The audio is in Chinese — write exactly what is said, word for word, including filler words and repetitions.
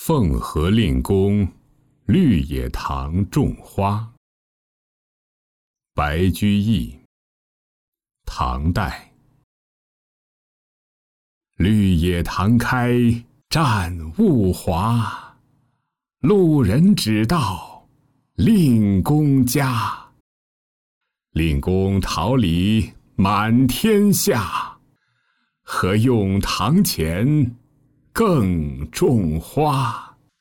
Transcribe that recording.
奉和令公绿野堂种花。白居易，唐代。绿野堂开占物华，路人只道令公家。令公桃李满天下，何用堂前更种花。